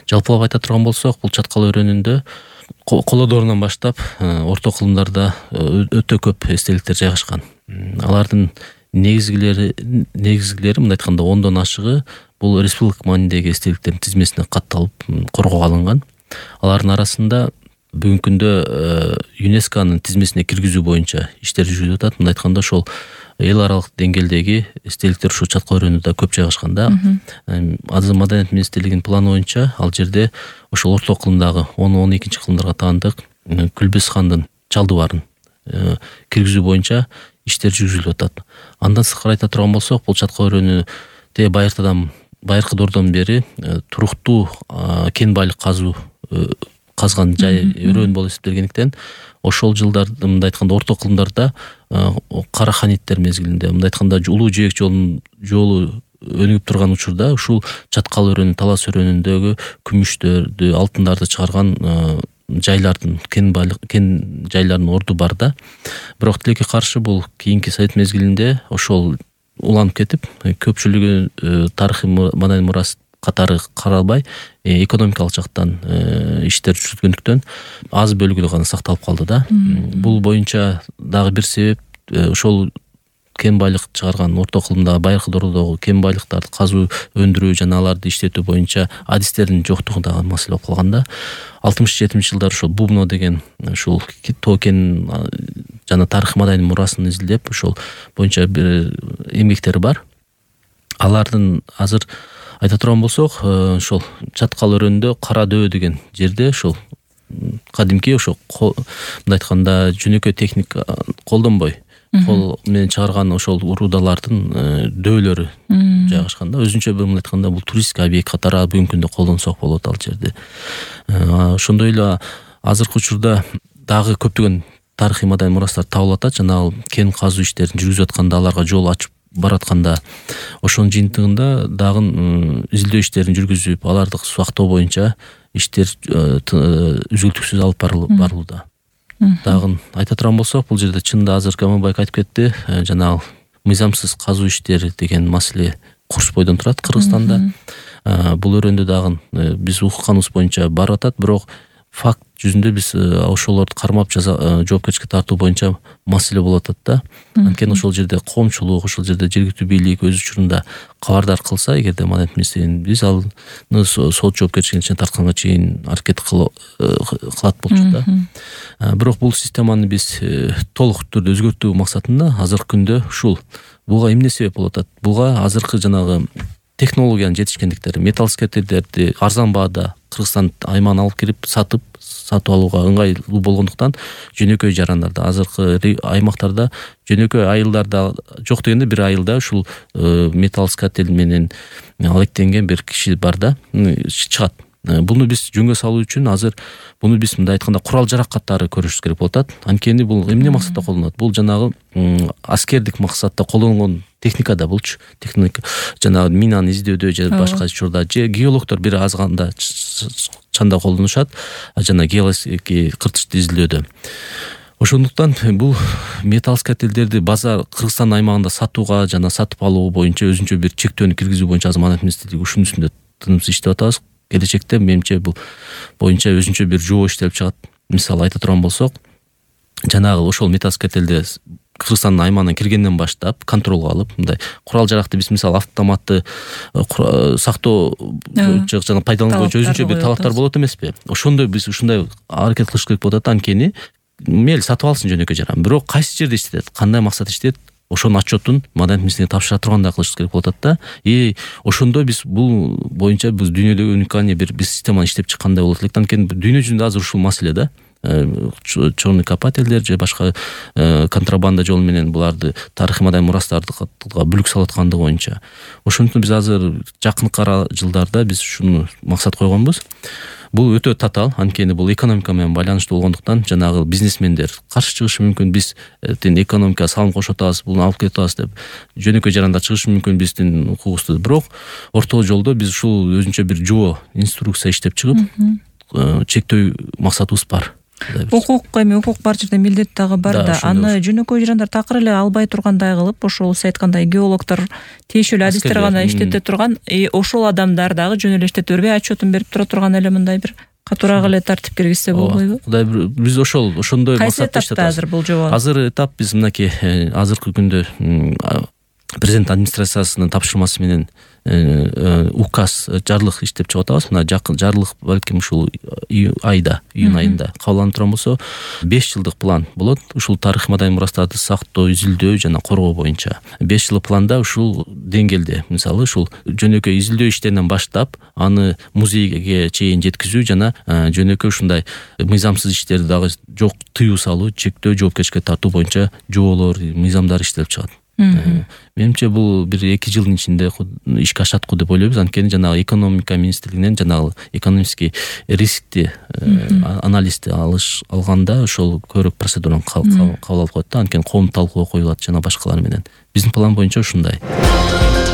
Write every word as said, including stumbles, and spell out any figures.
Жалпылап айта турган болсок, бул чаткал өрөөнүндө колодорунан баштап орто кылымдарда өтө көп эстеликтер жайгашкан. Алардын негизгилери негизгилери мындай айтканда ондон ашыгы бул республика маанидеги эстеликтердин тизмесине катталып коргоого алынган. Алардын арасында бүгүнкү күндө ЮНЕСКОнун тизмесине киргизүү боюнча иштер жүрүлүп атат. Мындай айтканда ошол эл аралык деңгээлдеги эстеликтер ушул чаткал өрөөнүндө көп жайгашкан да. Азыр Маданият министрлигинин планы боюнча ал жерде ошол орто кылымдагы он он экинчи кылымдарга таандык Күлбес хандын чалдыбарын киргизүү боюнча иштер жүргүзүлүп атат. Андан сырткары айта турган болсок, бул чаткал өрөөнү те байыртадан байыркы доордон бери туруктуу кен байлык казуу казган жай өрөөн болуп эсептелгендиктен ошол жылдарды мындай айтканда орто кылымдарда кара ханиттер мезгилинде мындай айтканда улуу жээк жолунун жолу өнүгүп турган учурда ушул чаткал өрөөнү талас өрөөнүндөгү күмүштөрдү, алтындарды чыгарган жайлардын кен байлык кен жайлардын орду бар да. Бирок тилекке каршы бул кийинки совет мезгилинде ошол уланып кетип, көпчүлүгү тарыхый маданий мурас катары каралбай, экономикалык жактан иштер жүргөндүктөн аз бөлүгү гана сакталып калды да. Бул боюнча дагы бир себеп ошол кен байлык чыгарган орто кылымдагы байыркы доордогу кен байлыктарды казуу, өндүрүү жана аларды иштетүү боюнча адистердин жоктугу дагы маселе болуп калган да. алтымыш жетиминчи жылдары ошол Бубно деген ушул тоо кен жана тарыхый маданий мурасын изилдеп, ошол боюнча бир эмгектери бар. Алардын азыр айта турган болсок, ошол чаткал өрөөнүндө Кара дөбө деген жерде ошол кадимки ошол мындай айтканда жөнөкөй техника колдонбой кол менен чыгарган ошол урудалардын дөөлөрү жайгашкан да. Өзүнчө бир мындай айтканда бул туристик объект катары бүгүнкү күндө колдонсок болот ал жерде. Ошондой эле азыркы учурда дагы көптөгөн тарыхый маданий мурастар табылып атат. Жана кен казуу иштерин жүргүзүп атканда, аларга жол ачып баратканда ошонун жыйынтыгында дагы изилдөө иштерин жүргүзүп, аларды сактоо боюнча иштер үзүлтүксүз алып барылууда. Дагы айта турган болсок, бул жерде чынында азыр Камалбек айтып кетти, жанагы мыйзамсыз казуу иштери деген маселе курс бойдон турат Кыргызстанда. Бул өрөөндө дагы биз укканыбыз боюнча барып атат, бирок факт жүзүндө биз ошолорду кармап жоопкерчиликке тартуу боюнча маселе болуп атат да. Анткени ошол жерде коомчулук, ошол жерде жергиликтүү бийлик өз учурунда кабардар кылса, эгерде Маданият министрлигин, биз аны сот жоопкерчилигине тартканга чейин аракет кылат болчук да. Бирок бул системаны биз толук түрдө өзгөртүү максатында азыркы күндө ушул буга эмне себеп болуп атат? Буга азыркы жанагы технологиянын жетишкендиктери, металл искателерди арзан баада Кыргызстан аймагына алып кирип сатып сатып алууга ыңгайлуу болгондуктан жөнөкөй жарандарда, азыркы аймактарда жөнөкөй айылдарда жок дегенде бир айылда ушул металл искатель менен алектенген бир киши бар да, чыгат. Буну биз жөнгө салуу үчүн азыр буну биз мындай айтканда курал жарак катары көрүшүбүз керек болуп атат. Анткени бул эмне максатта колдонулат? Бул жанагы аскердик максатта колдонгон техника да булчу. Техника жанагы минаны издөөдө же башка учурда же геологдор бир азганда чанда колдонушат, жана геологический кыртышты изилдөөдө. Ошондуктан бул металл искательдерди базар Кыргызстан аймагында сатууга жана сатып алуу боюнча өзүнчө бир чектөөнү киргизүү боюнча азыр Маданият министрлиги ушунун үстүндө тынымсыз иштеп атабыз. Келечекте менимче бул боюнча өзүнчө бир жоо иштелип чыгат. Мисалы айта турган болсок, жанагы ошол металл искательди Кыргызстандын аймагына киргенден баштап контролго алып, мындай курал жаракты биз мисалы автоматты сактоо жана пайдалануу боюнча өзүнчө бир талаптар болот эмеспи? Ошондой биз ушундай аракет кылыш керек болот. Анткени мейли сатып алсын жөнөкөй жаран, бирок кайсы жерде иштетет, кандай максат иштетет, ошонун отчетун Маданият министрлигине тапшыра тургандай кылыш керек болот да. И ошондо биз бул боюнча биз дүйнөдөгү уникальный бир биз системаны иштеп чыккандай болот элек. Анткени дүйнө жүзүндө азыр ушул маселе да. Чорный копательдер же башка контрабанда жолу менен буларды тарыхый маданий мурастарды бүлүк салып аткандыгы боюнча. Ошондуктан биз азыр жакынкы жылдарда биз ушуну максат койгонбуз. Бул өтө татаал, анткени бул экономика менен байланыштуу болгондуктан жанагы бизнесмендер каршы чыгышы мүмкүн, биз тен экономикага салым кошуп атабыз, буну алып кетип атабыз деп жөнөкөй жарандар чыгышы мүмкүн биздин укугубузду. Бирок орто жолдо биз ушул өзүнчө бир жоо инструкция иштеп чыгып, чектөө максатыбыз бар. укук эми укук бар жерде милдет дагы бар да. Аны жөнөкөй жарандар такыр эле албай тургандай кылып, ошол сиз айткандай геологдор тиешелүү адистер гана иштете турган, ошол адамдар дагы жөн эле иштете бербей отчетун берип тура турган эле мындай бир катуураак эле тартип киргизсе болбойбу? Кудай биз ошол ошондой максатта иштеп атабыз. Азыр бул жобо. Азыр этап биз мынакей азыркы күндө президент администрациясынын тапшырмасы менен указ жарлык иштеп чыгып атабыз. Мына жакын жарлык балким ушул айда, июнь айында кабылданып турган болсо, беш жылдык план болот. Ушул тарыхый маданий мурастарды сактоо, изилдөө жана коргоо боюнча. беш жыл планда ушул деңгээлде, мисалы, ушул жөнөкөй изилдөө иштеринен баштап, аны музейге чейин жеткизүү жана жөнөкөй ушундай мыйзамсыз иштерди дагы жок тыюу салуу, чектөө, жоопкерчиликке тартуу боюнча жоболор, мыйзамдар иштелип чыгат. Менимче бул бир эки жылдын ичинде ишке ашат го деп ойлойбуз. Анткени жанагы экономика министрлигинен жанагы экономический рискти анализди алыш алганда ошол көрөк процедураны кабыл алып коет да. Анткени коомдук талкууга коюлат жана башкалар менен. Биздин план боюнча ушундай.